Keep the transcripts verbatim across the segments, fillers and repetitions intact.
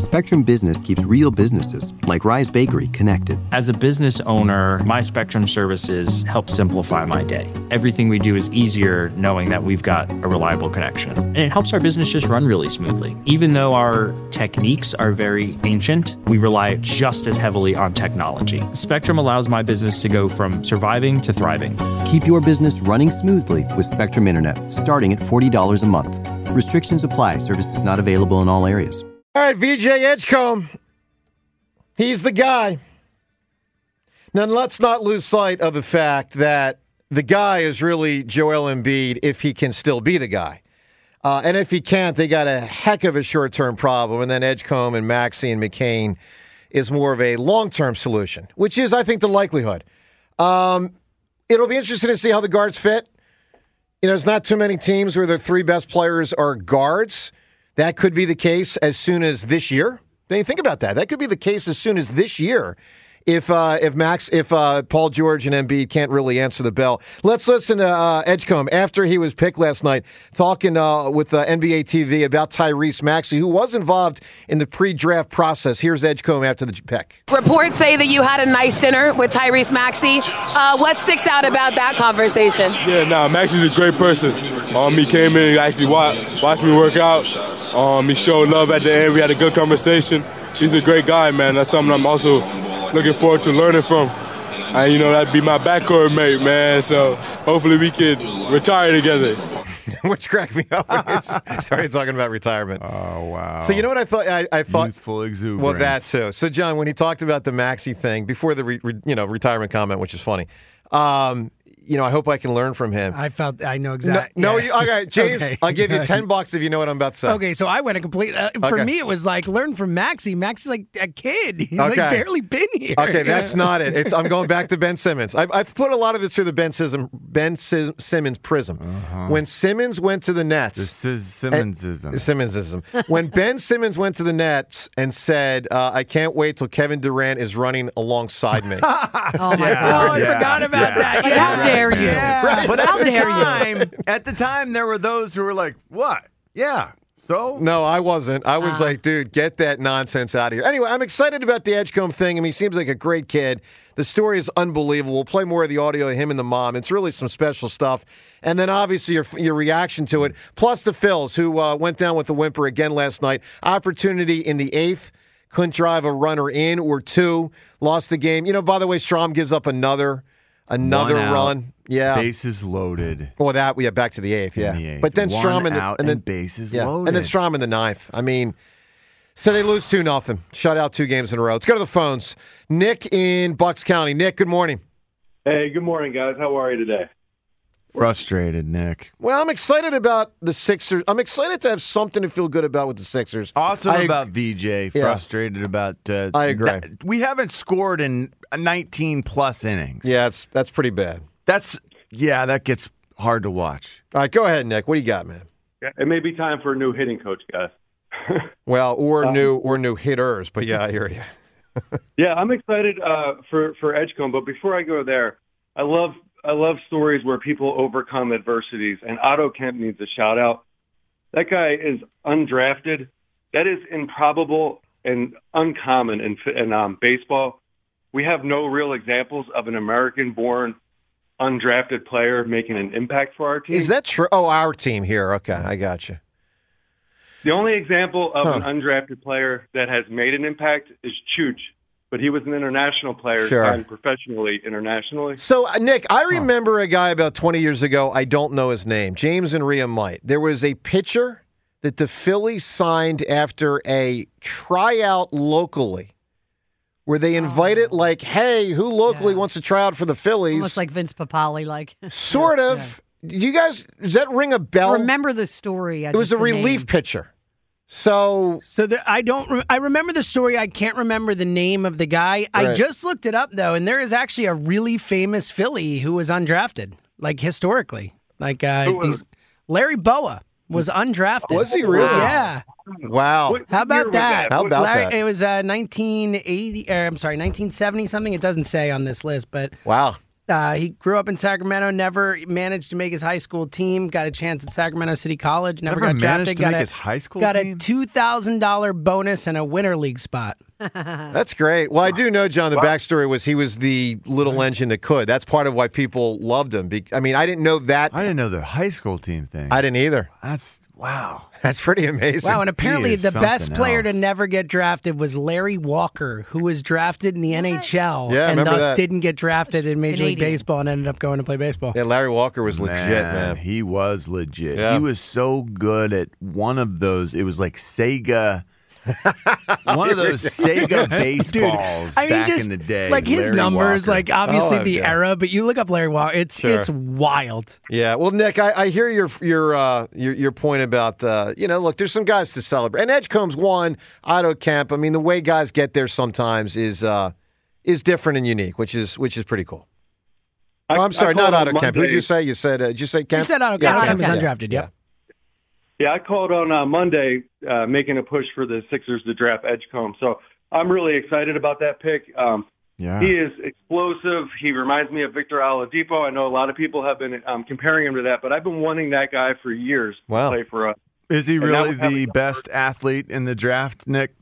Spectrum Business keeps real businesses, like Rise Bakery, connected. As a business owner, my Spectrum services help simplify my day. Everything we do is easier knowing that we've got a reliable connection. And it helps our business just run really smoothly. Even though our techniques are very ancient, we rely just as heavily on technology. Spectrum allows my business to go from surviving to thriving. Keep your business running smoothly with Spectrum Internet, starting at forty dollars a month. Restrictions apply. Services not available in all areas. All right, V J Edgecombe. He's the guy. Now, let's not lose sight of the fact that the guy is really Joel Embiid if he can still be the guy. Uh, and if he can't, they got a heck of a short-term problem. And then Edgecombe and Maxey and McCain is more of a long-term solution, which is, I think, the likelihood. Um, it'll be interesting to see how the guards fit. You know, there's not too many teams where their three best players are guards. That could be the case as soon as this year. Then think about that. That could be the case as soon as this year if uh, if Max, if uh, Paul George and Embiid can't really answer the bell. Let's listen to uh, Edgecombe after he was picked last night, talking uh, with uh, N B A T V about Tyrese Maxey, who was involved in the pre-draft process. Here's Edgecombe after the pick. Reports say that you had a nice dinner with Tyrese Maxey. Uh, what sticks out about that conversation? Yeah, nah, Maxey's a great person. Um, he came in, actually watched, watched me work out. Um, he showed love at the end. We had a good conversation. He's a great guy, man. That's something I'm also looking forward to learning from. And, you know, that'd be my backcourt mate, man. So hopefully we could retire together. Which cracked me up when he started talking about retirement. Oh, wow. So you know what I thought? I, I thought Youthful exuberance. Well, that too. So, John, when he talked about the Maxey thing before the re, re, you know retirement comment, which is funny, um, you know, I hope I can learn from him. I felt I know exactly. No, yeah. no you, okay, James, Okay. I'll give you ten bucks if you know what I'm about to say. Okay, so I went a complete. Uh, for Okay. me, it was like learn from Maxey. Maxey's like a kid. He's Okay. like barely been here. Okay, that's not it. It's I'm going back to Ben Simmons. I've, I've put a lot of this through the Ben, Sism, ben Sis, Simmons prism. Uh-huh. When Simmons went to the Nets, This is Simmonsism. Simmonsism. When Ben Simmons went to the Nets and said, uh, "I can't wait till Kevin Durant is running alongside me." Oh, my Oh, God. I Yeah. forgot about Yeah. that. Like, Yeah. how dare you? Yeah. Right. But How at the dare you? time, at the time, there were those who were like, "What? Yeah, so." No, I wasn't. I was Ah. like, dude, get that nonsense out of here. Anyway, I'm excited about the Edgecombe thing. I mean, he seems like a great kid. The story is unbelievable. We'll play more of the audio of him and the mom. It's really some special stuff. And then obviously your your reaction to it, plus the Phils, who uh, went down with the whimper again last night. Opportunity in the eighth. Couldn't drive a runner in or two. Lost the game. You know, by the way, Strom gives up another another One out, run. Yeah. Bases loaded. Well, that yeah, back to the eighth, yeah. In the eighth. But then One Strom in the out and then and bases yeah, loaded. and then Strom in the ninth. I mean, so they lose two nothing. Shut out two games in a row. Let's go to the phones. Nick in Bucks County. Nick, good morning. Hey, good morning, guys. How are you today? Frustrated, Nick. Well, I'm excited about the Sixers. I'm excited to have something to feel good about with the Sixers. Awesome I- about V J. Yeah. Frustrated about. Uh, I agree. that- we haven't scored in nineteen plus innings. Yeah, it's that's pretty bad. That's yeah. That gets hard to watch. All right, go ahead, Nick. What do you got, man? Yeah, it may be time for a new hitting coach, guys. Well, or Um, new or new hitters, but yeah, I hear you. Yeah, I'm excited uh, for for Edgecombe, but before I go there, I love I love stories where people overcome adversities, and Otto Kemp needs a shout out. That guy is undrafted. That is improbable and uncommon in, in um, baseball. We have no real examples of an American-born undrafted player making an impact for our team. Is that true? Oh, our team here. Okay, I got you. The only example of Huh. an undrafted player that has made an impact is Chooch, but he was an international player, Sure. signed professionally internationally. So, uh, Nick, I remember a guy about twenty years ago. I don't know his name. James and Rhea might. There was a pitcher that the Phillies signed after a tryout locally where they invited, like, hey, who locally Yeah. wants to try out for the Phillies? Almost like Vince Papali, like. Sort of. Do you guys, does that ring a I bell? remember the story. I It was just a the relief name. pitcher. So, So the, I don't. Re- I remember the story. I can't remember the name of the guy. I Right. just looked it up though, and there is actually a really famous Philly who was undrafted, like historically. Like uh, Who was he's, Larry Boa was undrafted. Was he really? Yeah. wow. What- How what year about was that? How about Larry, that? It was uh, nineteen eighty. Or, I'm sorry, nineteen seventy something. It doesn't say on this list, but Wow. Uh, he grew up in Sacramento, never managed to make his high school team, got a chance at Sacramento City College, never, Never got managed drafted, to got make a, his high school got team? a two thousand dollars bonus and a winter league spot. That's great. Well, I do know, John, the backstory was he was the little engine that could. That's part of why people loved him. Be- I mean, I didn't know that. I didn't know the high school team thing. I didn't either. That's, wow. That's pretty amazing. Wow, and apparently is the best something player else. to never get drafted was Larry Walker, who was drafted in the N H L Yeah, I and remember thus that. didn't get drafted in Major League Canadian. Baseball and ended up going to play baseball. Yeah, Larry Walker was legit, man. He was legit. Yeah. He was so good at one of those. It was like Sega. One of those Sega baseballs I mean, back just, in the day. like his Larry numbers, Walker. like obviously Oh, the yeah. era, but you look up Larry Walker, it's Sure. it's wild. Yeah, well, Nick, I, I hear your your uh, your your point about uh, you know, look, there's some guys to celebrate, and Edgecombe's one, Otto Kemp. I mean, the way guys get there sometimes is uh, is different and unique, which is which is pretty cool. I- Oh, I'm sorry, I called not on Otto Kemp. Who did Monday- you say? You said uh, did you say Kemp? You said Otto Yeah, Kemp. Kemp is yeah, undrafted, yeah. yep. Yeah, I called on uh, Monday uh, making a push for the Sixers to draft Edgecombe. So I'm really excited about that pick. Um, Yeah. He is explosive. He reminds me of Victor Oladipo. I know a lot of people have been um, comparing him to that, but I've been wanting that guy for years Wow. to play for us. Is he And really now having the best athlete in the draft, Nick?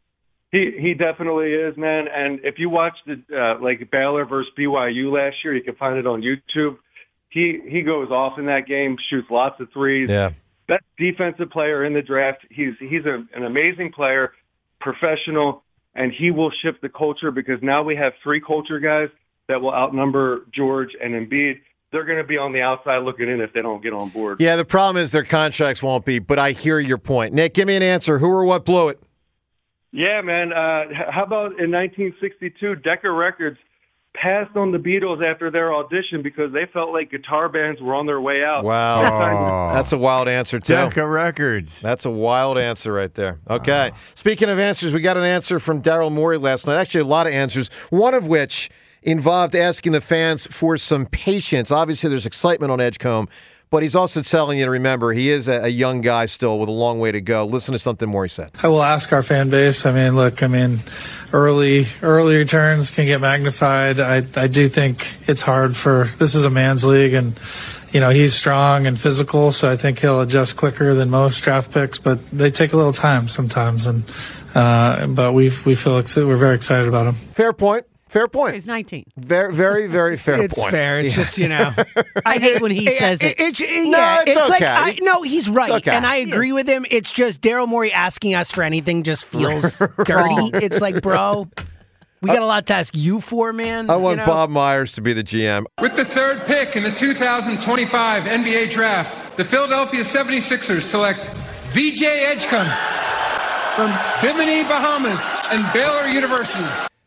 He he definitely is, man. And if you watch the uh, like Baylor versus B Y U last year, you can find it on YouTube. He he goes off in that game, shoots lots of threes. Yeah. Best defensive player in the draft. He's he's a, an amazing player, professional, and he will shift the culture because now we have three culture guys that will outnumber George and Embiid. They're going to be on the outside looking in if they don't get on board. Yeah, the problem is their contracts won't be, but I hear your point. Nick, give me an answer. Who or what blew it? Yeah, man. Uh, h- how about in nineteen sixty-two, Decca Records passed on the Beatles after their audition because they felt like guitar bands were on their way out. Wow. That's a wild answer, too. Decca Records. That's a wild answer right there. Okay. Speaking of answers, we got an answer from Daryl Morey last night. Actually, a lot of answers, one of which involved asking the fans for some patience. Obviously, there's excitement on Edgecombe, but he's also telling you to remember he is a, a young guy still with a long way to go. Listen to something Morey said. I will ask our fan base. I mean, look, I mean, early early returns can get magnified. I I do think it's hard for this is a man's league, and you know he's strong and physical, so I think he'll adjust quicker than most draft picks. But they take a little time sometimes, and uh, but we we feel ex- we're very excited about him. Fair point. Fair point. He's nineteen. Very, very, very fair It's point. fair. It's Yeah. just, you know. I hate when he says it. It's, No, yeah, it's like, okay. I, no, he's right. okay. And I agree with him. It's just Daryl Morey asking us for anything just feels dirty. Wrong. It's like, bro, we got a lot to ask you for, man. I want you know? Bob Myers to be the G M. With the third pick in the two thousand twenty-five N B A Draft, the Philadelphia seventy-sixers select V J Edgecombe from Bimini, Bahamas, and Baylor University.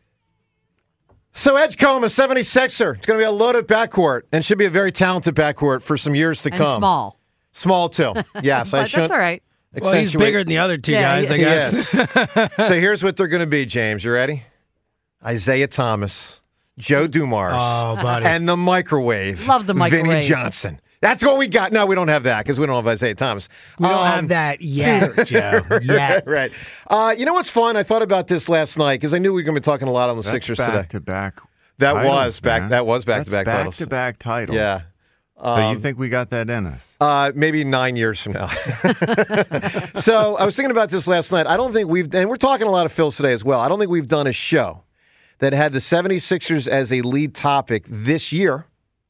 So Edgecombe, a seventy-sixer. It's going to be a loaded backcourt and should be a very talented backcourt for some years to And come. small. Small, too. Yes, I But shouldn't that's all right. Well, he's accentuate- bigger than the other two Yeah, guys, I he- guess. Yes. So here's what they're going to be, James. You ready? Isaiah Thomas, Joe Dumars, Oh, buddy. and the microwave. Love the Vinny microwave. Johnson. That's what we got. No, we don't have that because we don't have Isaiah Thomas. We don't Um, have that yet, Joe. Yet. Right. Uh, you know what's fun? I thought about this last night because I knew we were going to be talking a lot on the That's Sixers back today. to back. That titles, was back. man. That was back That's to back titles. Back to back titles. Yeah. So Um, you think we got that in us? Uh, maybe nine years from now. So I was thinking about this last night. I don't think we've, and we're talking a lot of Phils today as well. I don't think we've done a show that had the seventy-sixers as a lead topic this year.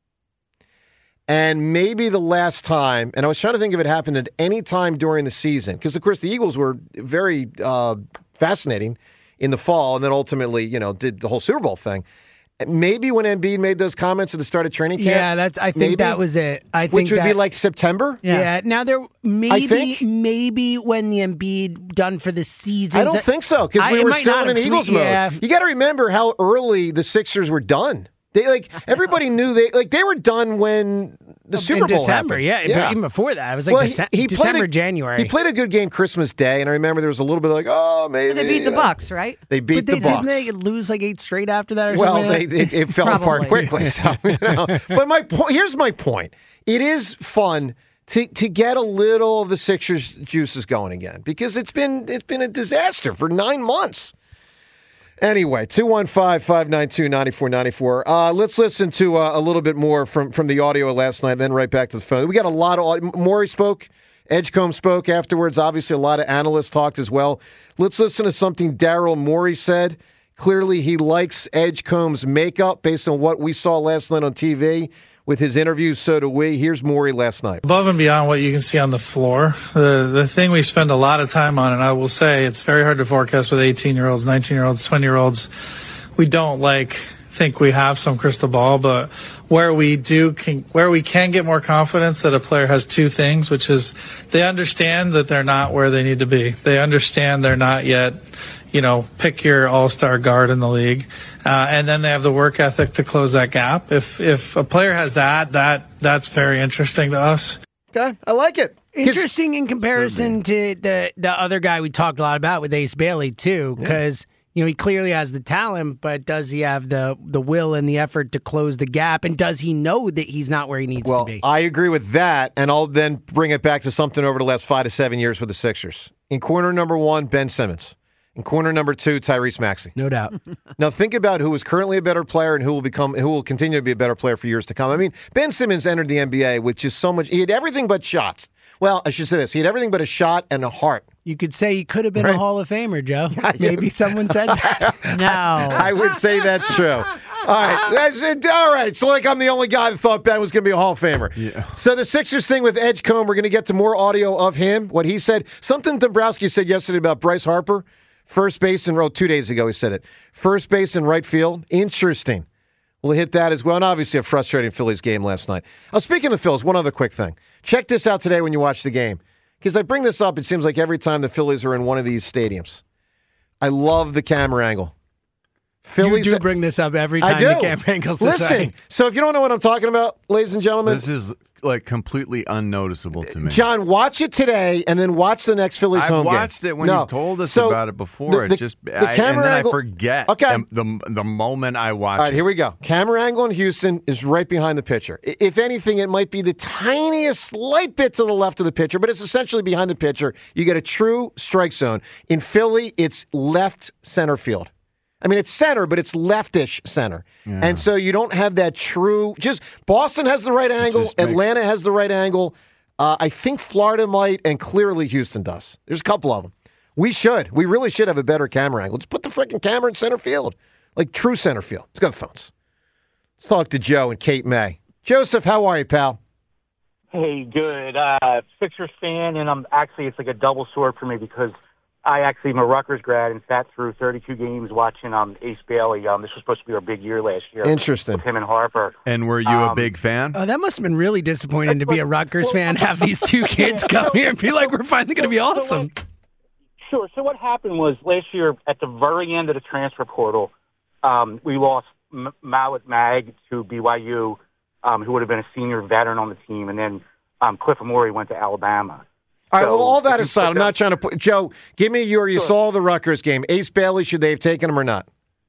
And maybe the last time, and I was trying to think if it happened at any time during the season, because of course the Eagles were very uh, fascinating in the fall, and then ultimately, you know, did the whole Super Bowl thing. Maybe when Embiid made those comments at the start of training camp. Yeah, that's. I think maybe, that was it. I think which would that, be like September. Yeah. Yeah. Now there maybe think? maybe when the Embiid done for the season. I don't think so because I- we it were might still not in an have, 'cause Eagles we- mode. yeah. You got to remember how early the Sixers were done. They like everybody knew they like they were done when the Super in Bowl December. happened. Yeah, even before that, it was like Well, Dece- he, he December, played a, January. He played a good game Christmas Day, and I remember there was a little bit of like, oh, maybe They beat you the know. Bucks, right? They beat but they the Bucks. didn't they lose like eight straight after that or Well, something? they, like that? it, it fell apart Probably. quickly. So, you know. But my point here's my point. It is fun to to get a little of the Sixers juices going again because it's been it's been a disaster for nine months. Anyway, two one five, five nine two, nine four nine four. Uh, let's listen to uh, a little bit more from, from the audio last night, then right back to the phone. We got a lot of audio. Maury spoke. Edgecombe spoke afterwards. Obviously, a lot of analysts talked as well. Let's listen to something Daryl Morey said. Clearly, he likes Edgecombe's makeup based on what we saw last night on T V. With his interviews, so do we. Here's Morey last night. Above and beyond what you can see on the floor, the the thing we spend a lot of time on, and I will say it's very hard to forecast with eighteen-year-olds, nineteen-year-olds, twenty-year-olds. We don't like think we have some crystal ball, but where we do can, where we can get more confidence that a player has two things, which is they understand that they're not where they need to be. They understand they're not yet, you know, pick your all-star guard in the league. Uh, and then they have the work ethic to close that gap. If if a player has that, that that's very interesting to us. Okay, I like it. Interesting in comparison to the, the other guy we talked a lot about with Ace Bailey, too, because, yeah. you know, he clearly has the talent, but does he have the, the will and the effort to close the gap? And does he know that he's not where he needs well, to be? I agree with that, and I'll then bring it back to something over the last five to seven years with the Sixers. In corner number one, Ben Simmons. In corner number two, Tyrese Maxey. No doubt. Now think about who is currently a better player and who will become, who will continue to be a better player for years to come. I mean, Ben Simmons entered the N B A with just so much. He had everything but shots. Well, I should say this: he had everything but a shot and a heart. You could say he could have been Right. a Hall of Famer, Joe. Maybe someone said that. No. I would say that's true. All right, that's it. All right. So like I'm the only guy that thought Ben was going to be a Hall of Famer. Yeah. So the Sixers thing with Edgecombe, we're going to get to more audio of him. What he said, something Dombrowski said yesterday about Bryce Harper. First base and road, two days ago he said it. First base and right field. Interesting. We'll hit that as well. And obviously a frustrating Phillies game last night. Oh, speaking of the Phillies, one other quick thing. Check this out today when you watch the game. Because I bring this up, it seems like every time the Phillies are in one of these stadiums. I love the camera angle. Phillies, you do bring this up every time I do. the camera angles this Listen, way. so if you don't know what I'm talking about, ladies and gentlemen. This is like completely unnoticeable to me. John, watch it today and then watch the next Phillies I've home game. I watched it when no. you told us so about it before. The, the, it just the I, camera and then angle, I forget. Okay. The, the the moment I watch. All right, it. here we go. Camera angle in Houston is right behind the pitcher. If anything, it might be the tiniest slight bit to the left of the pitcher, but it's essentially behind the pitcher. You get a true strike zone. In Philly, it's left center field. I mean, it's center, but it's leftish center. Yeah. And so you don't have that true, just Boston has the right angle. Atlanta makes... has the right angle. Uh, I think Florida might, and clearly Houston does. There's a couple of them. We should. We really should have a better camera angle. Let's put the freaking camera in center field, like true center field. Let's go to the phones. Let's talk to Joe and Cape May. Joseph, how are you, pal? Hey, good. Uh, Sixers fan, and I'm actually, it's like a double sword for me because I actually am a Rutgers grad and sat through thirty-two games watching um, Ace Bailey. Um, this was supposed to be our big year last year. Interesting. With him and Harper. And were you um, a big fan? Oh, that must have been really disappointing to be a Rutgers fan, have these two kids come here and be like, we're finally going to be awesome. So what, sure. So what happened was last year at the very end of the transfer portal, um, we lost M- Malik Mag to B Y U, um, who would have been a senior veteran on the team, and then um, Cliff Amore went to Alabama. All right, so, well, all that aside, I'm not trying to put... Joe, give me your... You sure. saw the Rutgers game. Ace Bailey, should they have taken him or not?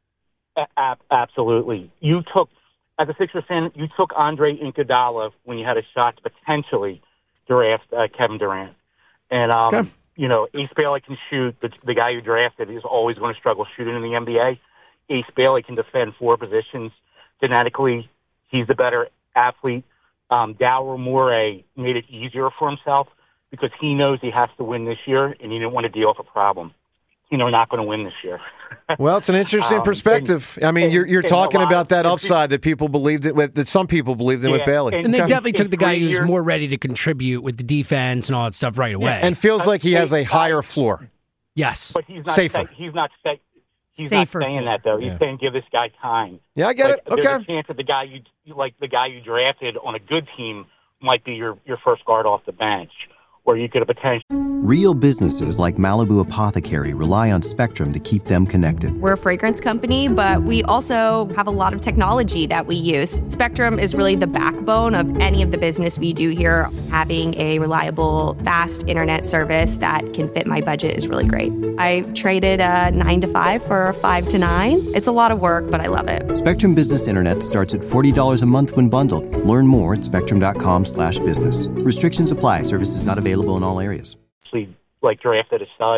A- absolutely. You took, as a Sixers fan, you took Andre Iguodala when you had a shot to potentially draft uh, Kevin Durant. And, um, okay. you know, Ace Bailey can shoot. The, the guy you drafted is always going to struggle shooting in the N B A. Ace Bailey can defend four positions. Genetically, he's the better athlete. Um, Daryl Morey made it easier for himself because he knows he has to win this year, and he didn't want to deal with a problem. You know, not going to win this year. Well, it's an interesting um, perspective. and, I mean, and, you're you're talking lot, about that upside that people believed it with, that some people believed in yeah, with Bailey. And they and, definitely took the guy who's years, more ready to contribute with the defense and all that stuff right away. Yeah, and feels like he has a higher floor. Yes. But he's not Safer. Say, he's not say, he's Safer not saying floor. that though. He's Yeah. saying give this guy time. Yeah, I get like, it. Okay. There's a chance that the guy you like the guy you drafted on a good team might be your, your first guard off the bench, or you could have potentially. Real businesses like Malibu Apothecary rely on Spectrum to keep them connected. We're a fragrance company, but we also have a lot of technology that we use. Spectrum is really the backbone of any of the business we do here. Having a reliable, fast internet service that can fit my budget is really great. I traded a nine to five for a five to nine. It's a lot of work, but I love it. Spectrum Business Internet starts at forty dollars a month when bundled. Learn more at spectrum.com slash business. Restrictions apply. Services not available in all areas. Like drafted a stud.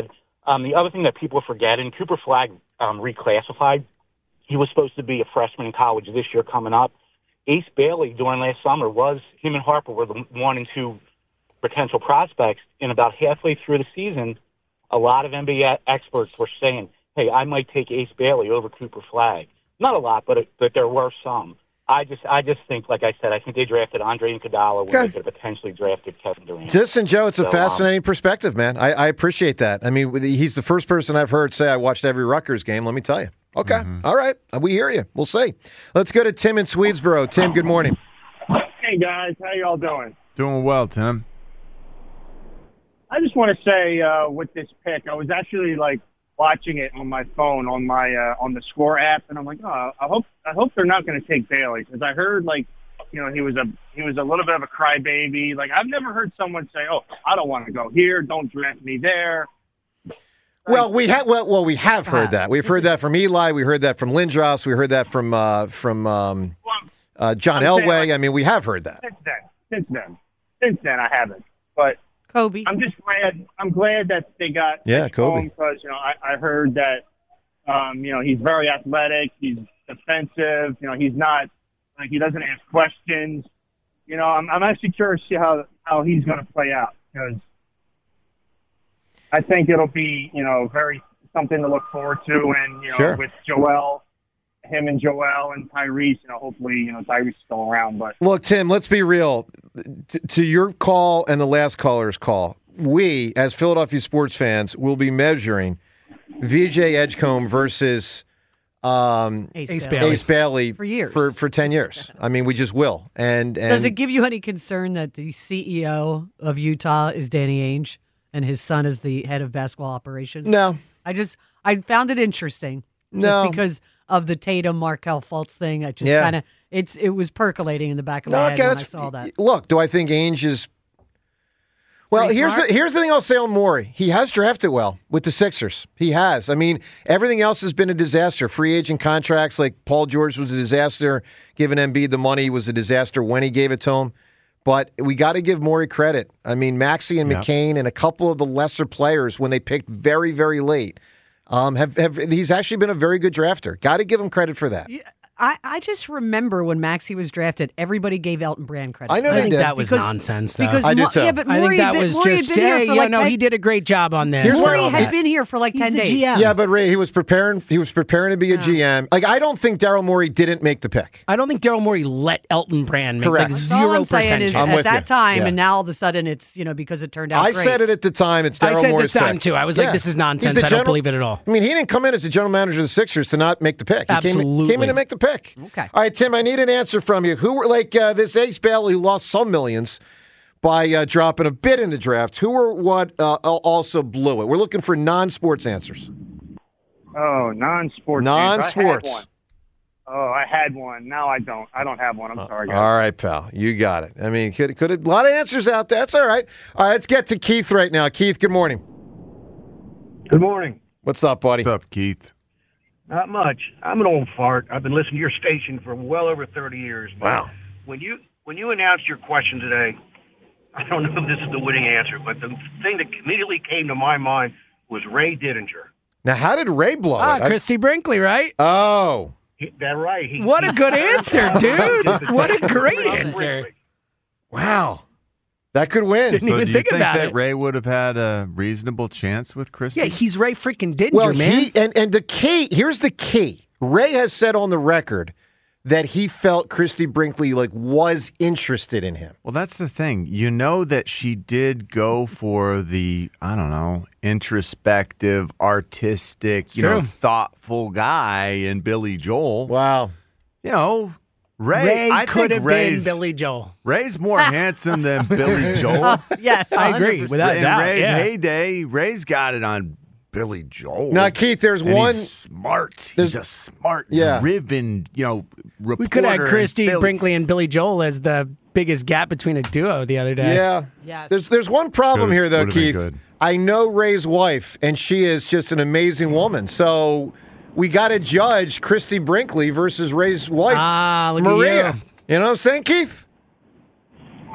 Um, the other thing that people are forgetting, Cooper Flagg um, reclassified. He was supposed to be a freshman in college this year coming up. Ace Bailey during last summer was, him and Harper were the one and two potential prospects. And about halfway through the season, a lot of N B A experts were saying, hey, I might take Ace Bailey over Cooper Flagg. Not a lot, but it, but there were some. I just I just think, like I said, I think they drafted Andre Iguodala when Okay. they could have potentially drafted Kevin Durant. Listen, Joe, it's a So, um, fascinating perspective, man. I, I appreciate that. I mean, he's the first person I've heard say I watched every Rutgers game, let me tell you. Okay. Mm-hmm. All right. We hear you. We'll see. Let's go to Tim in Swedesboro. Tim, good morning. Hey, guys. How y'all doing? Doing well, Tim. I just want to say uh, with this pick, I was actually, like, watching it on my phone on my uh, on the Score app, and I'm like, oh, I hope I hope they're not going to take Bailey, because I heard, like, you know, he was a he was a little bit of a crybaby. Like, I've never heard someone say, oh, I don't want to go here, don't draft me there. Well, we have well, well, we have heard that. We've heard that from Eli. We heard that from Lindros. We heard that from uh, from um, uh, John I'm saying, Elway. like, I mean, we have heard that. Since then, since then, since then, I haven't. But Kobe, I'm just glad. I'm glad that they got Yeah, Kobe. because you know I, I heard that um, you know he's very athletic. He's defensive. You know he's not like he doesn't ask questions. You know I'm I'm actually curious to see how how he's going to play out, because I think it'll be you know very something to look forward to, and you know Sure. with Joel. Him and Joel and Tyrese, you know, hopefully, you know, Tyrese is still around. But Look, Tim, let's be real. T- to your call and the last caller's call, we, as Philadelphia sports fans, will be measuring V J Edgecombe versus um, Ace Ace, Bailey. Ace Bailey For years. For, for ten years. I mean, we just will. And, and does it give you any concern that the C E O of Utah is Danny Ainge and his son is the head of basketball operations? No. I just I found it interesting. No. Just because of the Tatum Markelle Fultz thing. I just Yeah. kind of it's it was percolating in the back of No, my head okay, when I that's- saw that. Look, do I think Ainge is... Well, Pretty here's smart. the, here's the thing I'll say on Morey. He has drafted well with the Sixers. He has. I mean, everything else has been a disaster. Free agent contracts like Paul George was a disaster. Giving Embiid the money was a disaster when he gave it to him. But we got to give Morey credit. I mean, Maxey and Yep. McCain and a couple of the lesser players, when they picked very, very late, um, have, have he's actually been a very good drafter. Got to give him credit for that. I, I just remember when Maxey was drafted, everybody gave Elton Brand credit. I know I they think did. that was Because- nonsense, though. Because I did Mo- too. Yeah, but I Morey think that had been, was Morey had just, been here yeah, for yeah, like no, ten- he did a great job on this. Here's what Morey I'll- had been here for like He's ten the days. G M. Yeah, but Ray, he was preparing. He was preparing to be a G M. Like, I don't think Daryl Morey didn't make the pick. I don't think Daryl Morey let Elton Brand make Correct. like That's all zero I'm saying percent. is I'm at with that you. time, Yeah. and now all of a sudden it's you know because it turned out. I great. said it at the time. It's Daryl I said at the Morey's time, pick. too. I was like, this is nonsense. He's the I don't general- believe it at all. I mean, he didn't come in as the general manager of the Sixers to not make the pick. He came in, Absolutely. came in to make the pick. Okay. All right, Tim, I need an answer from you. Who were like uh, this Ace Bailey who lost some millions by uh, dropping a bid in the draft? Who or what uh, also blew it? We're looking for non-sports answers. oh, non-sports. games. I Non-sports. had one. Oh, I had one. Now I don't. I don't have one. I'm sorry, guys. All right, pal. You got it. I mean, could could a lot of answers out there. That's all right. All right, let's get to Keith right now. Keith, good morning. Good morning. What's up, buddy? What's up, Keith? Not much. I'm an old fart. I've been listening to your station for well over thirty years. Wow. When you when you announced your question today, I don't know if this is the winning answer, but the thing that immediately came to my mind was Ray Didinger. Now, how did Ray blow Ah, it? I- Christy Brinkley, right? oh. He, that right. He, What a good answer, dude. What a great Ray answer. Didinger. Wow. That could win. Didn't So even do you think think about that it. Ray would have had a reasonable chance with Christie? Yeah, he's Ray freaking Didinger, Well, man. he and, and the key, here's the key. Ray has said on the record that he felt Christy Brinkley like was interested in him. Well, that's the thing. You know that she did go for the, I don't know, introspective, artistic, you know, True. thoughtful guy in Billy Joel. Wow. You know, Ray, Ray I could think have Ray's, been Billy Joel. Ray's more handsome than Billy Joel. Yes, I agree. one hundred percent. Without in doubt, Ray's yeah. heyday, Ray's got it on Billy Joel. Now, Keith, there's And one. He's smart. there's- He's a smart, Yeah. driven, you know, reporter. We could have in Christy Philly. Brinkley and Billy Joel as the biggest gap between a duo the other day. Yeah. Yes. There's there's one problem Could've- here though, would've been Keith. good. I know Ray's wife, and she is just an amazing woman. So we got to judge Christy Brinkley versus Ray's wife, Ah, look at Maria. you. You know what I'm saying, Keith?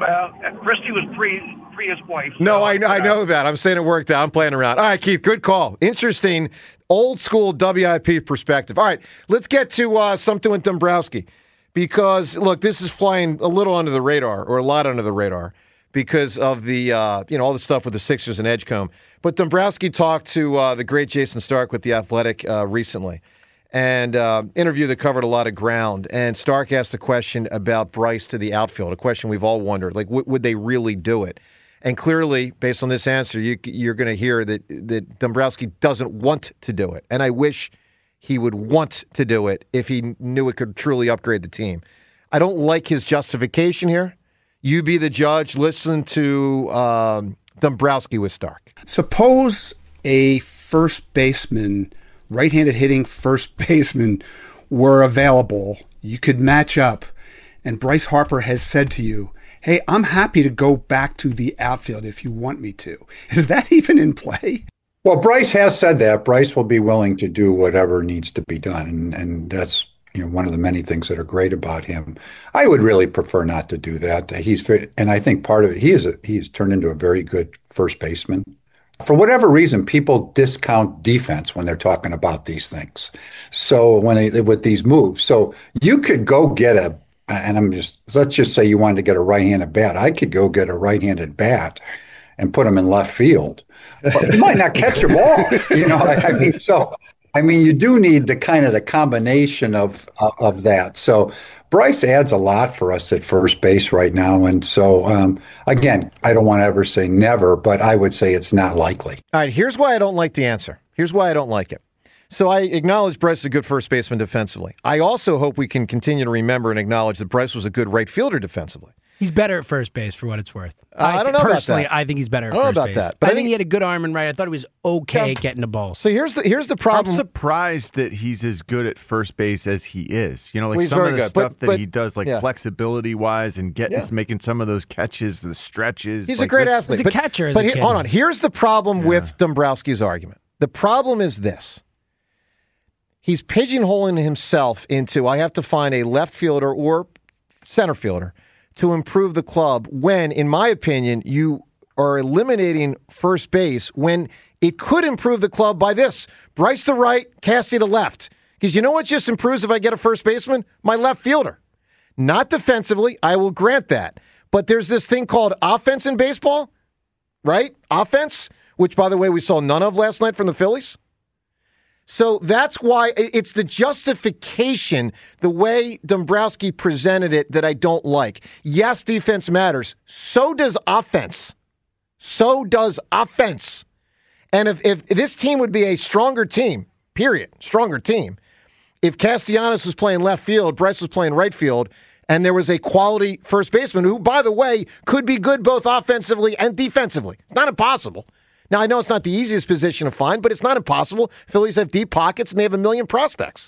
Well, Christy was pre pre his wife. No, so, I know, I uh, know that. I'm saying it worked out. I'm playing around. All right, Keith, good call. Interesting, old school W I P perspective. All right, let's get to uh, something with Dombrowski. Because, look, this is flying a little under the radar, or a lot under the radar, because of the, uh, you know, all the stuff with the Sixers and Edgecombe. But Dombrowski talked to uh, the great Jason Stark with The Athletic uh, recently, and uh, interview that covered a lot of ground. And Stark asked a question about Bryce to the outfield, a question we've all wondered, like, w- would they really do it? And clearly, based on this answer, you, you're going to hear that, that Dombrowski doesn't want to do it. And I wish he would want to do it if he knew it could truly upgrade the team. I don't like his justification here. You be the judge. Listen to um, Dombrowski with Stark. Suppose a first baseman, right-handed hitting first baseman, were available. You could match up, and Bryce Harper has said to you, hey, I'm happy to go back to the outfield if you want me to. Is that even in play? Well, Bryce has said that. Bryce will be willing to do whatever needs to be done, and, and that's you know one of the many things that are great about him. I would really prefer not to do that. He's and I think part of it, he is a, he's turned into a very good first baseman. For whatever reason, people discount defense when they're talking about these things. So when they with these moves, so you could go get a, and I'm just let's just say you wanted to get a right-handed bat. I could go get a right-handed bat and put him in left field. But he might not catch the ball, you know. I, I mean, so I mean, you do need the kind of the combination of uh, of that. So Bryce adds a lot for us at first base right now, and so um, again, I don't want to ever say never, but I would say it's not likely. All right, here's why I don't like the answer. Here's why I don't like it. So I acknowledge Bryce is a good first baseman defensively. I also hope we can continue to remember and acknowledge that Bryce was a good right fielder defensively. He's better at first base for what it's worth. Uh, I, I don't know personally. about that. I think he's better at I don't first know about base. that, But I, I think, think he had a good arm and right. I thought he was okay yeah. at getting the balls. So here's the here's the problem. I'm surprised that he's as good at first base as he is. You know, like well, some of the good. stuff but, that but, he does, like yeah. flexibility wise, and getting yeah. making some of those catches, the stretches. He's like a great that's, athlete. He's a but, catcher. As but a he, kid. hold on. Here's the problem Yeah. with Dombrowski's argument. The problem is this. He's pigeonholing himself into, I have to find a left fielder or center fielder to improve the club when, in my opinion, you are eliminating first base when it could improve the club by this. Bryce to right, Cassie to left. Because you know what just improves if I get a first baseman? My left fielder. Not defensively, I will grant that. But there's this thing called offense in baseball, right? Offense, which, by the way, we saw none of last night from the Phillies. So that's why it's the justification, the way Dombrowski presented it, that I don't like. Yes, defense matters. So does offense. So does offense. And if, if this team would be a stronger team, period, stronger team, if Castellanos was playing left field, Bryce was playing right field, and there was a quality first baseman who, by the way, could be good both offensively and defensively. It's not impossible. Now, I know it's not the easiest position to find, but it's not impossible. Phillies have deep pockets, and they have a million prospects.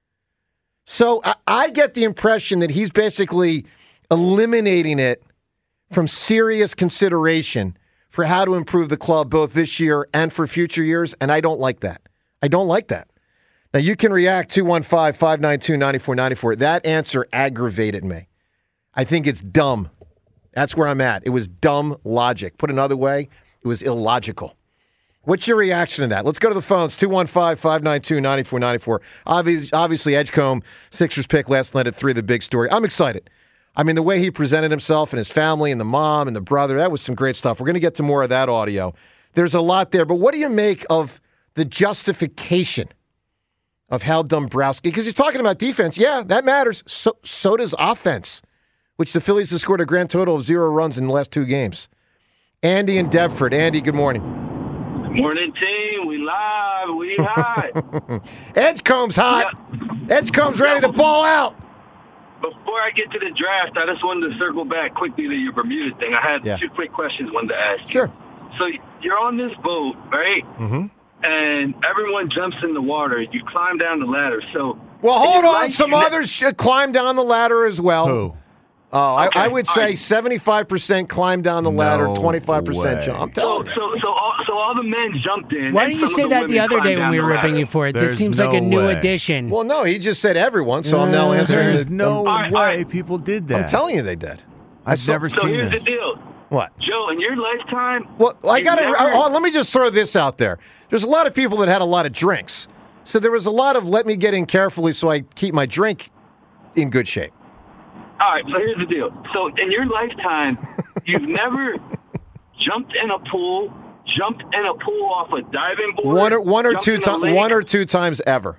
So I, I get the impression that he's basically eliminating it from serious consideration for how to improve the club both this year and for future years, and I don't like that. I don't like that. Now, you can react two one five, five nine two, nine four nine four. That answer aggravated me. I think it's dumb. That's where I'm at. It was dumb logic. Put another way, it was illogical. What's your reaction to that? Let's go to the phones, two one five, five nine two, nine four nine four. Obviously, obviously, Edgecombe, Sixers pick last night at three, the big story. I'm excited. I mean, the way he presented himself and his family and the mom and the brother, that was some great stuff. We're going to get to more of that audio. There's a lot there, but what do you make of the justification of how Dombrowski, because he's talking about defense. Yeah, that matters. So, so does offense, which the Phillies have scored a grand total of zero runs in the last two games. Andy in Deptford. Andy, good morning. Morning, team. We live. We hot. Edgecombe's hot. Yeah. Edgecombe's ready to ball out. Before I get to the draft, I just wanted to circle back quickly to your Bermuda thing. I had yeah. two quick questions I wanted to ask. Sure. So you're on this boat, right? Mm-hmm. And everyone jumps in the water. You climb down the ladder. So well, hold on. Like Some others should climb down the ladder as well. Who? Oh, okay. I, I would say right. seventy-five percent climb down the ladder, no twenty-five percent way. jump. I'm telling so, you. So, so, all, so all the men jumped in. Why didn't you say that the other day when we were ripping you for it? There's this seems no like a new way. addition. Well, no, he just said everyone, so I'm now answering. There's the, no um, way people did that. I'm telling you they did. I've saw- never So seen here's this. the deal. What? Joe, in your lifetime, Well, I you've got to. never- Oh, let me just throw this out there. There's a lot of people that had a lot of drinks, so there was a lot of let me get in carefully so I keep my drink in good shape. All right, so here's the deal. So in your lifetime, you've never jumped in a pool, jumped in a pool off a diving board, One or one or jumped two in a times. lake? One or two times ever.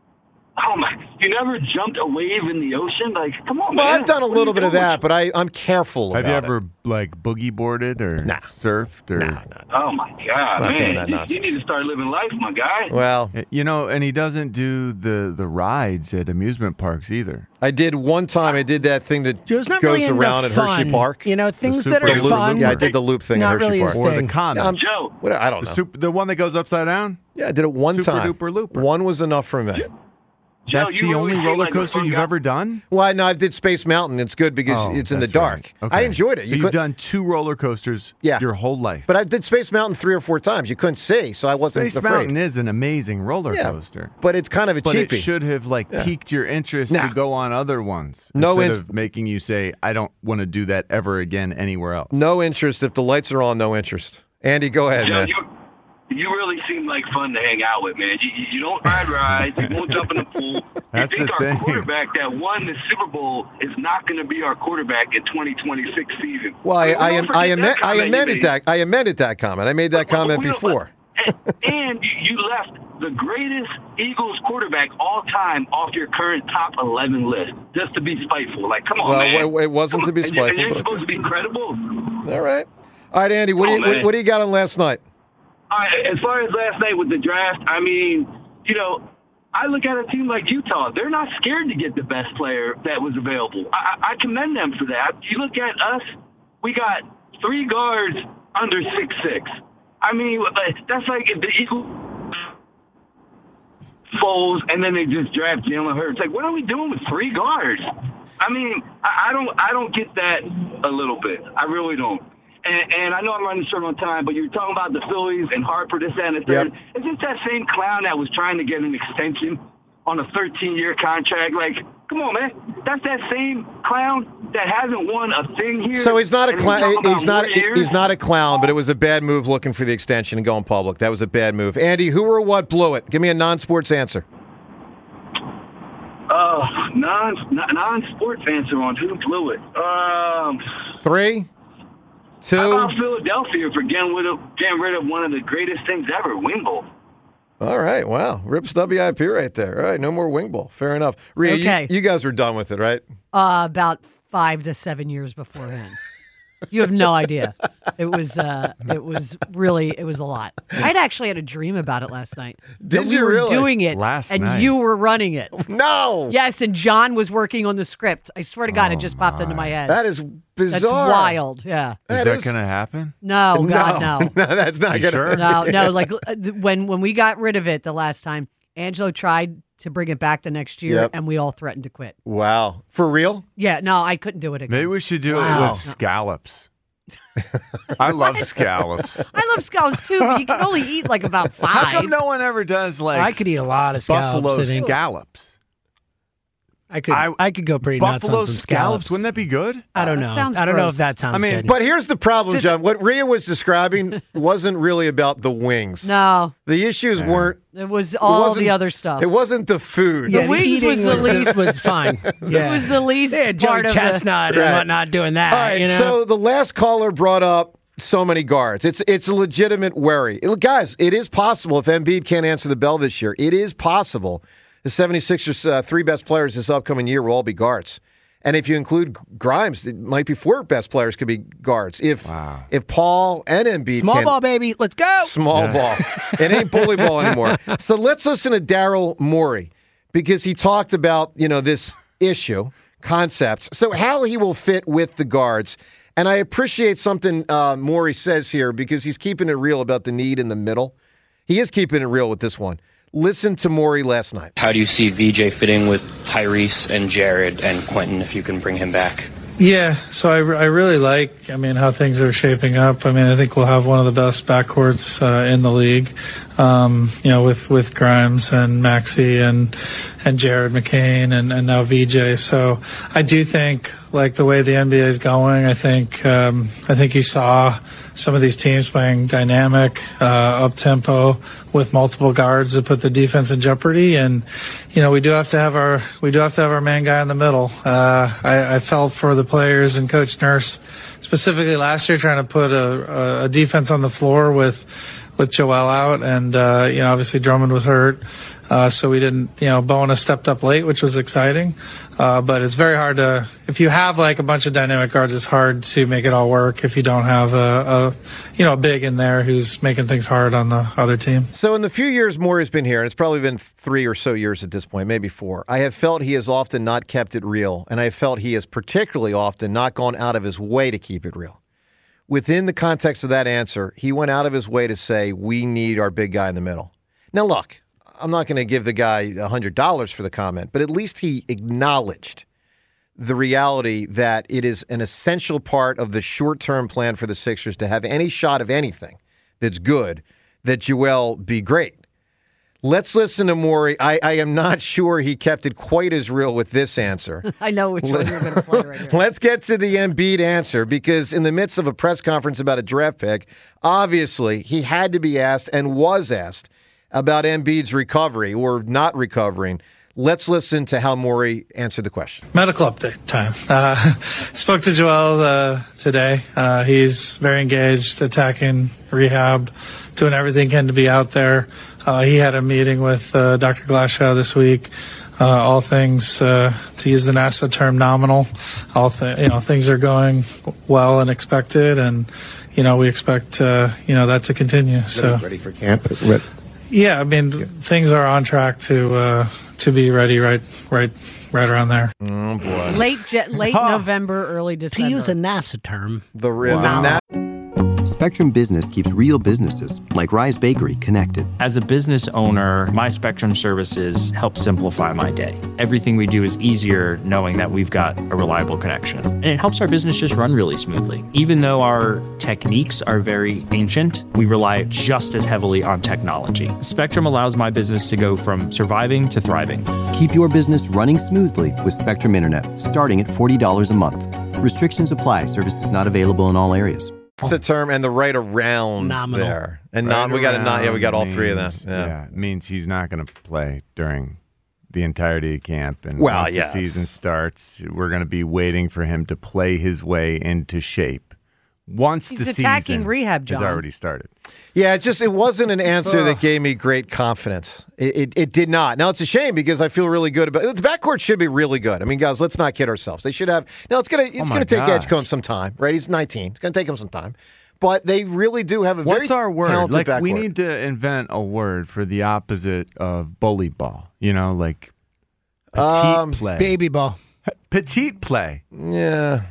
Oh my! You never jumped a wave in the ocean? Like, come on, Well, man. I've done a What are little you bit of doing? that, but I, I'm careful Have you about ever it. like boogie boarded or surfed or? Oh my God, Not doing man! that You, nonsense. you need to start living life, my guy. Well, you know, and he doesn't do the the rides at amusement parks either. I did one time. I did that thing that Joe's not goes really into around at Hershey fun. Park. You know, things that The are loop- fun. Yeah, I did the loop thing Not at Hershey really Park. his Or the thing. comet. Yeah, I'm- Joe. What, I don't The, know. super, the one that goes upside down? Yeah, I did it one Super time. duper looper. One was enough for me. That's you the really only seem roller like a coaster fun you've guy. ever done? Well, I know I did Space Mountain. It's good because Oh, it's in the that's dark. right. I Okay. enjoyed it. So You you've could- done two roller coasters Yeah. your whole life. But I did Space Mountain three or four times. You couldn't see, so I wasn't Space afraid. Mountain is an amazing roller Yeah, coaster. but it's kind of a But cheapie. it should have like Yeah. piqued your interest Nah. to go on other ones No instead in- of making you say, "I don't want to do that ever again anywhere else." No interest. If the lights are on, no interest. Andy, go ahead, Joe, man. you, you really seem like fun to hang out with, man. You, you- you don't ride rides. You won't jump in the pool. That's you think the our thing. quarterback that won the Super Bowl is not going to be our quarterback in twenty twenty-six season. Well, I, mean, we I, don't am, forget I, that amend, I comment you amended made. that. I amended that comment. I made that comment we don't- before. and, and you you left the greatest Eagles quarterback all time off your current top eleven list just to be spiteful. Like, come on, Well, man. it- it wasn't Come to be on. And you- spiteful, And you're but supposed to be credible. All right. All right, Andy, what do Oh, you what, man. what do you got on last night? All right, as far as last night with the draft, I mean, you know, I look at a team like Utah. They're not scared to get the best player that was available. I, I I commend them for that. You look at us, we got three guards under six six. I mean, that's like if the Eagles Foles and then they just draft Jalen Hurts. Like, what are we doing with three guards? I mean, I, I don't, I don't get that a little bit. I really don't. And, and I know I'm running short on time, but you're talking about the Phillies and Harper, this, that, and the third. Yep. Is this that same clown that was trying to get an extension on a thirteen-year contract? Like, come on, man. That's that same clown that hasn't won a thing here. So he's not a and we clown. talk about He's not. more years? He's not a clown. But it was a bad move looking for the extension and going public. That was a bad move. Andy, who or what blew it? Give me a non-sports answer. Uh, non, non-sports answer on who blew it. Um, Three, two. How about Philadelphia for getting rid of, getting rid of one of the greatest things ever, Wingbowl? All right. Wow. Rips W I P right there. All right. No more wing ball. Fair enough. Rhea, you- Okay. you, guys were done with it, right? Uh, about five to seven years beforehand. You have no idea. It was uh, it was really it was a lot. I'd actually had a dream about it last night. Did That we you were really? doing it Last and night. you were running it. No. Yes, and John was working on the script. I swear to God, it just popped into my head. That is bizarre. That's wild. Yeah. Is That that is- going to happen? No, God, no. No, that's not You going to sure? No, no. Like uh, th- when when we got rid of it the last time, Angelo tried to bring it back the next year, Yep. and we all threatened to quit. Wow. For real? Yeah, no, I couldn't do it again. Maybe we should do Wow. it with scallops. I love scallops. I love scallops too, but you can only eat like about five. How come no one ever does like I could eat a lot of scallops. buffalo I think. scallops? I could. I, I- could go pretty nuts Buffalo on some scallops, scallops. wouldn't that be good? I don't That know. sounds I don't know gross. if that sounds I mean, good. But here's the problem, Just- John. What Rhea was describing wasn't really about the wings. No, The issues weren't. it was it all wasn't- the other stuff. It wasn't the food. The yeah, wings eating was the least- was fine. Yeah. It was the least Yeah, Joey part of Chestnut Right. and whatnot doing that. All right. you know? So the last caller brought up so many guards. It's it's a legitimate worry. It- guys, it is possible if Embiid can't answer the bell this year, it is possible the 76ers' uh, three best players this upcoming year will all be guards. And if you include Grimes, it might be four best players could be guards. If Wow. if Paul and Embiid Small can, ball, baby. Let's go. small ball, it ain't bully ball anymore. So let's listen to Daryl Morey because he talked about you know this issue concepts. So how he will fit with the guards. And I appreciate something uh, Morey says here because he's keeping it real about the need in the middle. He is keeping it real with this one. Listen to Morey last night. How do you see V J fitting with Tyrese and Jared and Quentin if you can bring him back? Yeah, so I, I really like, I mean, how things are shaping up. I mean, I think we'll have one of the best backcourts uh, in the league, um, you know, with, with Grimes and Maxey and, and Jared McCain and, and now V J. So I do think, like the way the N B A is going, I think um, I think you saw some of these teams playing dynamic, uh, up tempo with multiple guards that put the defense in jeopardy. And you know, we do have to have our we do have to have our main guy in the middle. Uh, I, I felt for the players and Coach Nurse specifically last year, trying to put a, a defense on the floor with with Joel out, and uh, you know, obviously Drummond was hurt. Uh, so we didn't, you know, Bowen stepped up late, which was exciting. Uh, but it's very hard to, if you have like a bunch of dynamic guards, it's hard to make it all work if you don't have a, a you know, a big in there who's making things hard on the other team. So in the few years Morey's been here, and it's probably been three or so years at this point, maybe four, I have felt he has often not kept it real, and I have felt he has particularly often not gone out of his way to keep it real. Within the context of that answer, he went out of his way to say, we need our big guy in the middle. Now, look, I'm not going to give the guy one hundred dollars for the comment, but at least he acknowledged the reality that it is an essential part of the short-term plan for the Sixers to have any shot of anything that's good, that Joel be great. Let's listen to Morey. I, I am not sure he kept it quite as real with this answer. I know which one you're going to play right here. Let's get to the Embiid answer, because in the midst of a press conference about a draft pick, obviously he had to be asked and was asked about Embiid's recovery or not recovering. Let's listen to how Morey answered the question. Medical update time. Uh, spoke to Joel uh, today. Uh, he's very engaged, attacking rehab, doing everything he can to be out there. Uh, he had a meeting with uh, Doctor Glashow this week. Uh, all things, uh, to use the NASA term, nominal. All th- you know, things are going well and expected, and you know, we expect uh, you know that to continue. So ready for camp. Yeah, I mean, yeah. things are on track to uh, to be ready right right right around there. Oh boy! Late je- late Huh. November, early December. To use a NASA term, the real wow. Na- Spectrum Business keeps real businesses, like Rise Bakery, connected. As a business owner, my Spectrum services help simplify my day. Everything we do is easier knowing that we've got a reliable connection. And it helps our business just run really smoothly. Even though our techniques are very ancient, we rely just as heavily on technology. Spectrum allows my business to go from surviving to thriving. Keep your business running smoothly with Spectrum Internet, starting at forty dollars a month. Restrictions apply. Services not available in all areas. That's the term, and the right around Nominal. there. And Right non, we got a not. Yeah, we got all means, three of them. Yeah, Yeah. it means he's not going to play during the entirety of camp. And Well, once yeah. the season starts, we're going to be waiting for him to play his way into shape. Once He's the attacking season rehab, has John. already started. Yeah, it just it wasn't an answer that gave me great confidence. It, it it did not. Now it's a shame because I feel really good about the backcourt. Should be really good. I mean, guys, let's not kid ourselves. They should have. Now it's gonna it's Oh my gonna take gosh. Edgecombe some time, right? He's nineteen. It's gonna take him some time, but they really do have a very What's our word? talented Like backcourt. we need to invent a word for the opposite of bully ball. You know, like petite Um, play, baby ball. petite play. Yeah.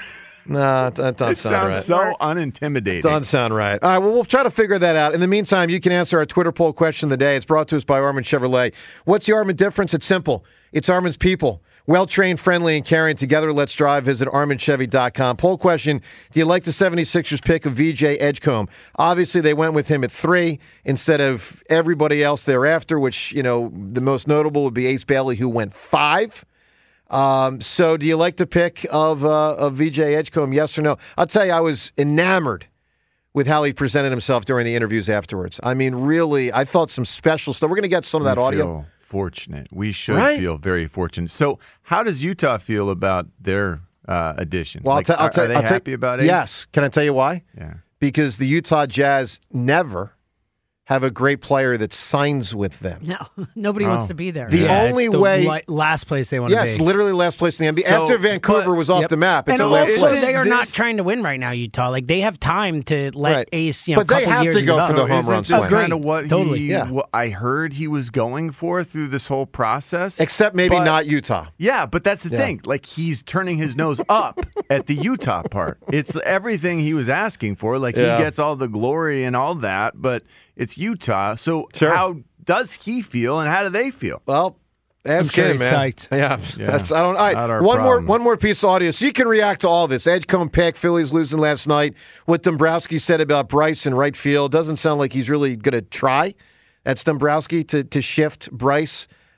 No, that doesn't It sound sounds right. so unintimidating. Doesn't sound right. All right, well, we'll try to figure that out. In the meantime, you can answer our Twitter poll question of the day. It's brought to us by Armin Chevrolet. What's the Armin difference? It's simple. It's Armin's people. Well-trained, friendly, and caring. Together, let's drive. Visit armin chevy dot com. Poll question, do you like the seventy-sixers pick of V J Edgecombe? Obviously, they went with him at three instead of everybody else thereafter, which, you know, the most notable would be Ace Bailey, who went five. Um, so do you like the pick of uh, of V J Edgecombe, yes or no? I'll tell you, I was enamored with how he presented himself during the interviews afterwards. I mean, really, I thought some special stuff. We're going to get some of that We audio. feel fortunate. We should Right? feel very fortunate. So how does Utah feel about their uh, addition? Well, Like, I'll, t- I'll are, tell are they I'll tell- happy about it? Yes. Can I tell you why? Yeah. Because the Utah Jazz never have a great player that signs with them. No, nobody Oh. wants to be there. The Yeah, only it's the way, li- last place they want to yes, be. literally last place in the N B A. So, After Vancouver but- was off Yep. the map, it's And the last also, place. they are not This- trying to win right now, Utah. Like they have time to let Right. Ace, you know, But they couple have years to go get for up. the home isn't run this swing. kind of what Totally. he, Yeah. what I heard he was going for through this whole process? Except maybe But- not Utah. Yeah, but that's the Yeah. thing. Like he's turning his nose up at the Utah part. It's everything he was asking for. Like Yeah. he gets all the glory and all that, but it's Utah. So Sure. how does he feel and how do they feel? Well, ask sure him, he's man. psyched. Yeah, Yeah. that's I don't. All right, Not our one more problem. one more piece of audio, so you can react to all this. Edgecombe pick, Phillies losing last night. What Dombrowski said about Bryce in right field doesn't sound like he's really going to try. That's Dombrowski to to shift Bryce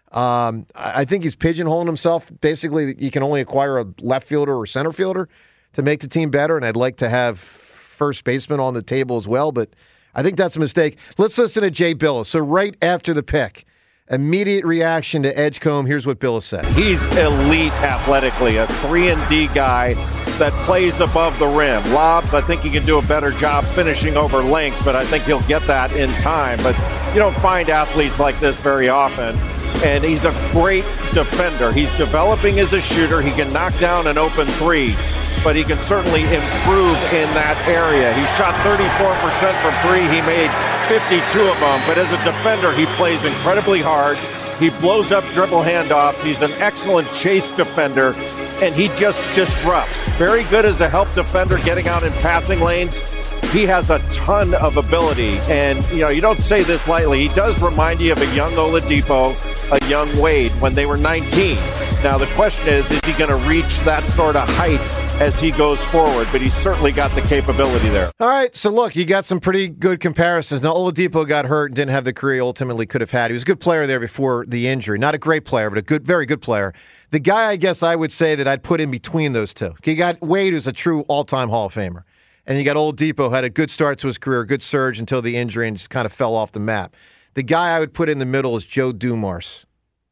Um, I I think he's pigeonholing himself. Basically, you can only acquire a left fielder or center fielder to make the team better, and I'd like to have first baseman on the table as well, but I think that's a mistake. Let's listen to Jay Billis. So right after the pick, immediate reaction to Edgecombe. Here's what Billis said. He's elite athletically, a three and D guy that plays above the rim. Lobs, I think he can do a better job finishing over length, but I think he'll get that in time. But you don't find athletes like this very often. And he's a great defender. He's developing as a shooter. He can knock down an open three, but he can certainly improve in that area. He shot thirty-four percent from three. He made fifty-two of them. But as a defender, he plays incredibly hard. He blows up dribble handoffs. He's an excellent chase defender, and he just disrupts. Very good as a help defender, getting out in passing lanes. He has a ton of ability, and you know you don't say this lightly. He does remind you of a young Oladipo, a young Wade when they were nineteen. Now the question is, is he going to reach that sort of height as he goes forward? But he's certainly got the capability there. All right, so look, you got some pretty good comparisons. Now Oladipo got hurt and didn't have the career he ultimately could have had. He was a good player there before the injury. Not a great player, but a good, very good player. The guy I guess I would say that I'd put in between those two. You got Wade, who's a true all-time Hall of Famer. And you got Oladipo, who had a good start to his career, a good surge until the injury and just kind of fell off the map. The guy I would put in the middle is Joe Dumars.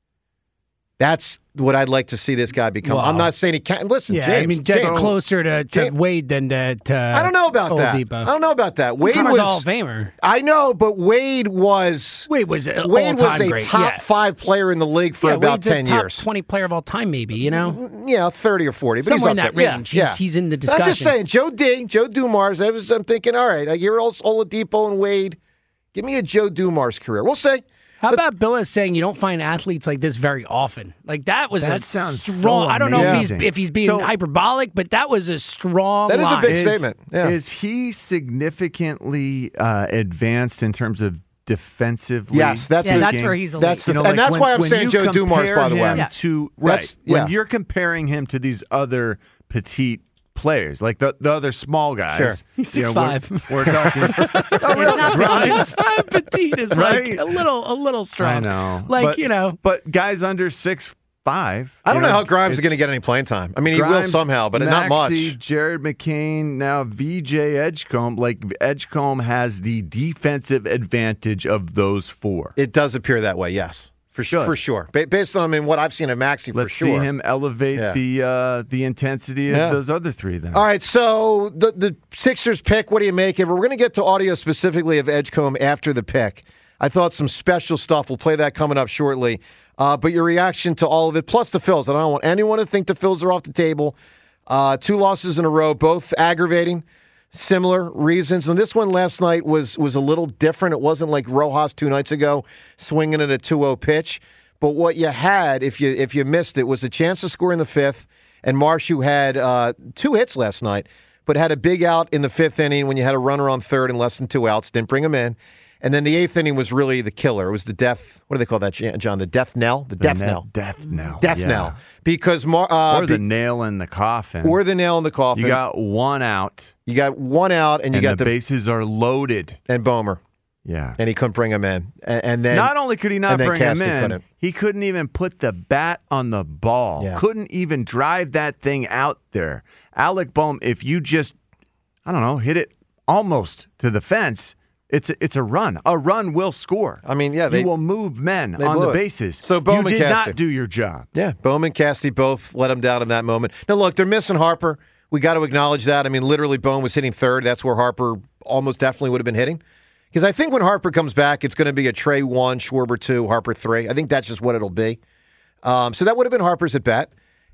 That's what I'd like to see this guy become. Well, I'm not saying he can't. Listen, yeah, James. I mean, James James, closer to, to James, Wade than to, to I don't know about Oladipo. that. I don't know about that. Wade Dumars was a Hall of Famer. I know, but Wade was Wade was a Wade was all-time a great, top yeah. five player in the league for yeah, about Wade's ten a top years. twenty player of all time, maybe. You know, Yeah, thirty or forty, but somewhere he's in up that there. range. Yeah, He's, yeah. he's in the I'm discussion. just saying, Joe D, Joe Dumars. I was, I'm thinking, all right, I hear Oladipo and Wade. Give me a Joe Dumars career. We'll see. How about Bill is saying you don't find athletes like this very often? Like that was That a sounds so strong. I don't know if he's amazing. if he's being So- hyperbolic, but that was a strong. That is a line. big Is- statement. Yeah. Is he significantly uh, advanced in terms of defensively? Yes, that's Yeah, the that's game. where he's elite. That's the, You know, and like that's when- why I'm when saying you Joe Dumars, compare by the way. him Yeah. To, That's- right. When yeah. you're comparing him to these other petite players, like the, the other small guys. Sure. He's you know, we're- six five. We're, talking. It's not Right? Petite is Right? like a little a little strong. I know. Like but, you know, But guys under six five. I don't you know how Grimes is it's- going to get any playing time. I mean, he will Grimes, somehow, but not Maxey, much. Jared McCain, now V J Edgecombe. Like Edgecombe has the defensive advantage of those four. It does appear that way, yes. For, Good. for sure. Ba- based on I mean, what I've seen of Maxey, for Let's sure. see him elevate Yeah. the uh, the intensity of Yeah. those other three. Then. All right, so the the Sixers pick, what do you make of it? We're going to get to audio specifically of Edgecombe after the pick. I thought some special stuff. We'll play that coming up shortly. Uh, but your reaction to all of it, plus the Phils. I don't want anyone to think the Phils are off the table. Uh, two losses in a row, both aggravating, similar reasons. And this one last night was was a little different. It wasn't like Rojas two nights ago swinging at a two oh pitch. But what you had, if you if you missed it, was a chance to score in the fifth. And Marsh, who had uh, two hits last night, but had a big out in the fifth inning when you had a runner on third and less than two outs, didn't bring him in. And then the eighth inning was really the killer. It was the death. What do they call that, John? The death knell? The, The death ne- knell. Death knell. Death yeah. knell. Because Mar- uh, or the be- nail in the coffin. or the nail in the coffin. You got one out. You got one out, and you and got the, the, bases are loaded. and Bomer, Yeah. and he couldn't bring him in. And, and then Not only could he not and then bring him Casty in, couldn't. he couldn't even put the bat on the ball. Yeah. Couldn't even drive that thing out there. Alec Bohm, if you just, I don't know, hit it almost to the fence, it's a, it's a run. A run will score. I mean, yeah, they you will move men they on blew the it. bases. So Bowman you did Casty. not do your job. Yeah, Bowman, Casty both let him down in that moment. Now, look, they're missing Harper. We got to acknowledge that. I mean, literally, Bowman was hitting third. That's where Harper almost definitely would have been hitting. Because I think when Harper comes back, it's going to be a Trey one, Schwarber two, Harper three. I think that's just what it'll be. Um, so that would have been Harper's at bat.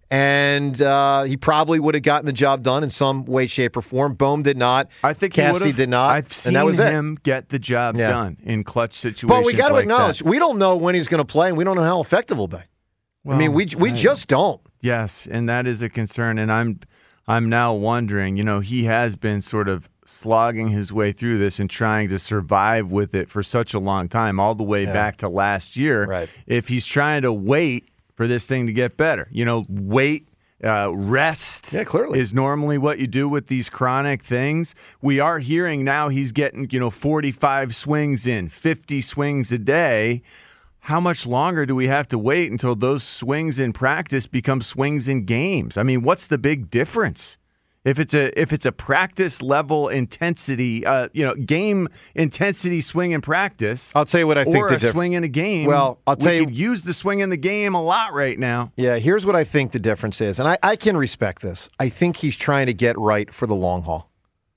And uh, he probably would have gotten the job done in some way, shape, or form. Bohm did not. I think he Casty would've. did not. I've seen and that was it. him get the job Yeah. done in clutch situations. But we got to like acknowledge, that. we don't know when he's going to play, and we don't know how effective he'll be. I mean, we we I- just don't. Yes, and that is a concern. And I'm I'm now wondering, you know, he has been sort of slogging his way through this and trying to survive with it for such a long time, all the way Yeah. back to last year. Right. If he's trying to wait for this thing to get better, you know, wait, uh, rest Yeah, clearly. is normally what you do with these chronic things. We are hearing now he's getting, you know, forty-five swings in, fifty swings a day. how much longer do we have to wait until those swings in practice become swings in games? I mean, what's the big difference? If it's a if it's a practice level intensity, uh, you know, game intensity swing in practice, I'll tell you what I think or the a diff- swing in a game. Well, I'll tell we you, could use the swing in the game a lot right now. Yeah, here's what I think the difference is, and I, I can respect this. I think he's trying to get right for the long haul.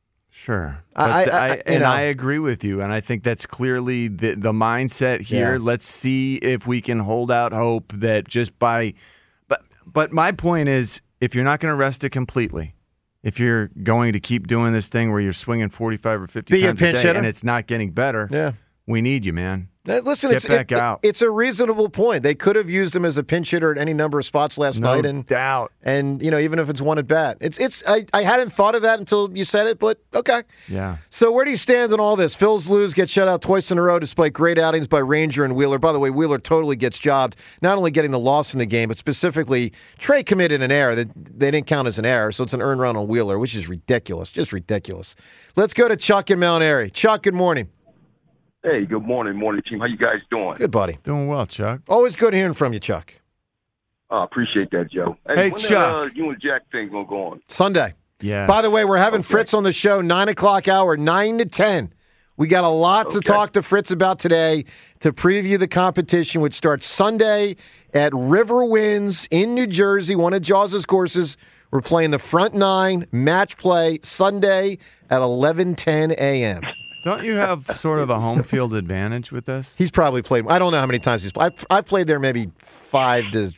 Sure, I, But I, I, and know. I agree with you, and I think that's clearly the the mindset here. Yeah. Let's see if we can hold out hope that just by, but but my point is, if you're not going to rest it completely. If you're going to keep doing this thing where you're swinging forty-five or fifty Be a times a pinch day hitter. and it's not getting better, Yeah. we need you, man. Uh, Listen, Get it's back it- out. it's a reasonable point. They could have used him as a pinch hitter at any number of spots last No night, and doubt. And you know, even if it's one at bat, it's it's. I, I hadn't thought of that until you said it, but okay. Yeah. So where do you stand on all this? Phil's lose, get shut out twice in a row despite great outings by Ranger and Wheeler. By the way, Wheeler totally gets jobbed, not only getting the loss in the game, but specifically Trey committed an error that they didn't count as an error, so it's an earned run on Wheeler, which is ridiculous, just ridiculous. Let's go to Chuck in Mount Airy. Chuck, good morning. Hey, good morning, morning team. How you guys doing? Good, buddy. Doing well, Chuck. Always good hearing from you, Chuck. I uh, appreciate that, Joe. Hey, when Chuck. That, uh, you and Jack thing gonna go on? Sunday. Yeah. By the way, we're having Fritz on the show, nine o'clock hour, nine to ten. We got a lot to Okay. talk to Fritz about today to preview the competition, which starts Sunday at River Winds in New Jersey, one of Jaws' courses. We're playing the front nine match play Sunday at eleven ten a.m. Don't you have sort of a home field advantage with this? He's probably played. I don't know how many times he's played. I've, I've played there maybe five to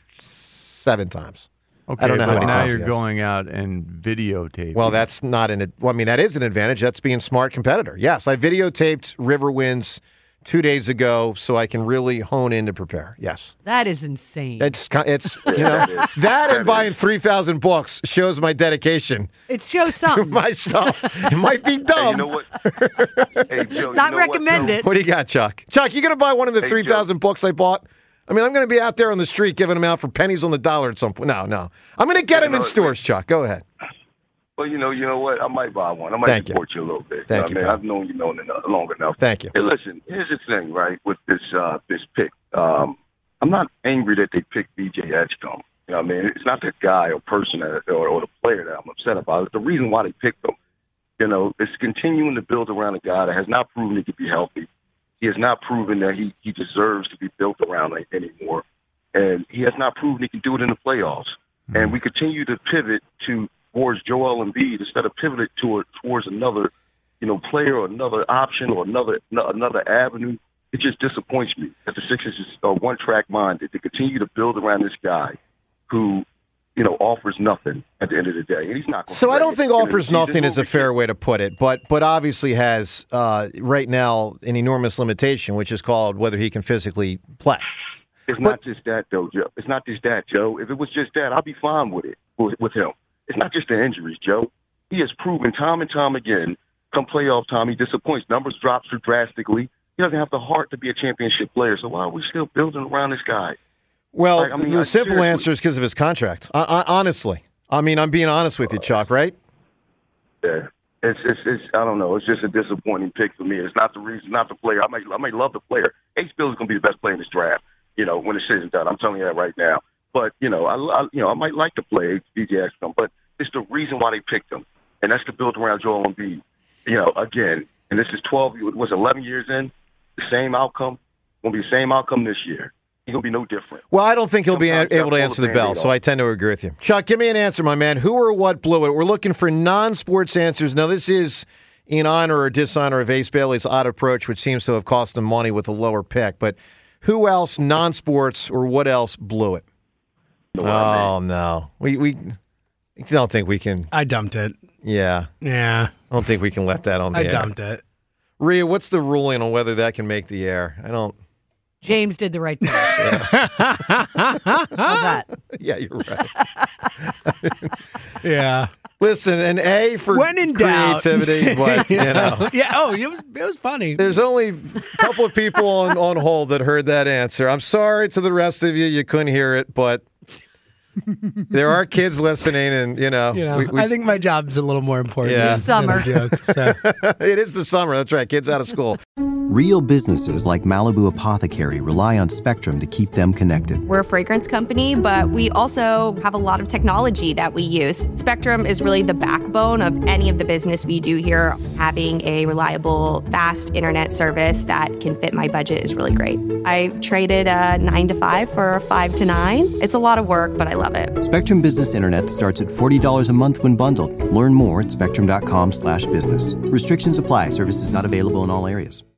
seven times. Okay, I don't know but how many now times you're he has. going out and videotaping. Well, that's not an. Well, I mean, that is an advantage. That's being smart competitor. Yes, I videotaped River Winds two days ago, so I can really hone in to prepare. Yes, That is insane. it's ki- it's you know that and buying three thousand books shows my dedication It shows to something. my stuff. It might be dumb. Hey, you know what? Hey, Joe, Not you know recommend what, it. What do you got, Chuck? Chuck, you gonna buy one of the Hey, three thousand books I bought? I mean, I'm going to be out there on the street giving them out for pennies on the dollar at some point. No, no. I'm going to get them in stores, Chuck. Go ahead. Well, you know, you know what? I might buy one. I might Thank you. support you. a little bit. Thank I you, mean, pal. I've known you known enough, long enough. Thank you. Hey, listen. Here's the thing, right? With this uh, this pick, um, I'm not angry that they picked B J Edgecombe. You know, what I mean, it's not the guy or person that, or, or the player that I'm upset about. It's the reason why they picked him. You know, it's continuing to build around a guy that has not proven he could be healthy. He has not proven that he, he deserves to be built around like, anymore. And he has not proven he can do it in the playoffs. Mm-hmm. And we continue to pivot to towards Joel Embiid instead of pivoting toward, towards another, you know, player or another option or another no, another avenue. It just disappoints me that the Sixers are one-track minded to continue to build around this guy who, you know, offers nothing at the end of the day. And he's not going So I don't think offers he's nothing just is a fair way to put it, but but obviously has uh, right now an enormous limitation, which is called whether he can physically play. It's not just that, though, Joe. It's not just that, Joe. If it was just that, I'd be fine with it, with, with him. It's not just the injuries, Joe. He has proven time and time again, come playoff time, he disappoints. Numbers drop through drastically. He doesn't have the heart to be a championship player. So why are we still building around this guy? Well, Like, I mean, the like, simple seriously. answer is because of his contract. I, I, honestly, I mean, I'm being honest with you, Chuck. Right? Yeah. It's, it's, it's, I don't know. It's just a disappointing pick for me. It's not the reason, not the player. I might, I might love the player. Ace Bill is going to be the best player in this draft, you know, when the season's done. I'm telling you that right now. But, you know, I, I you know, I might like to play B J Exum, but it's the reason why they picked him. And that's to build around Joel Embiid. You know, again, and this is twelve, was eleven years in, the same outcome. Going to be the same outcome this year. He's going to be no different. Well, I don't think he'll be a- Sometimes able to gotta answer pull the the bell, Band-Aid so off. I tend to agree with you. Chuck, give me an answer, my man. Who or what blew it? We're looking for non-sports answers. Now, this is in honor or dishonor of Ace Bailey's odd approach, which seems to have cost him money with a lower pick. But who else, non-sports, or what else blew it? Oh, no. We we I don't think we can. I dumped it. Yeah. Yeah. I don't think we can let that on the I air. dumped it. Rhea, what's the ruling on whether that can make the air? I don't. James did the right thing. How's that? Yeah, you're right. Yeah. Listen, an A for When in doubt. creativity, but, you know. Yeah. Oh, it was it was funny. There's only a couple of people on, on hold that heard that answer. I'm sorry to the rest of you. You couldn't hear it, but there are kids listening, and, you know. You know, we- we- I think my job's a little more important. Yeah. than- than a joke, so. It is the summer. That's right. Kids out of school. Real businesses like Malibu Apothecary rely on Spectrum to keep them connected. We're a fragrance company, but we also have a lot of technology that we use. Spectrum is really the backbone of any of the business we do here. Having a reliable, fast internet service that can fit my budget is really great. I traded a nine to five for a five to nine. It's a lot of work, but I love it. Spectrum Business Internet starts at forty dollars a month when bundled. Learn more at spectrum dot com slash business. Restrictions apply. Services not available in all areas.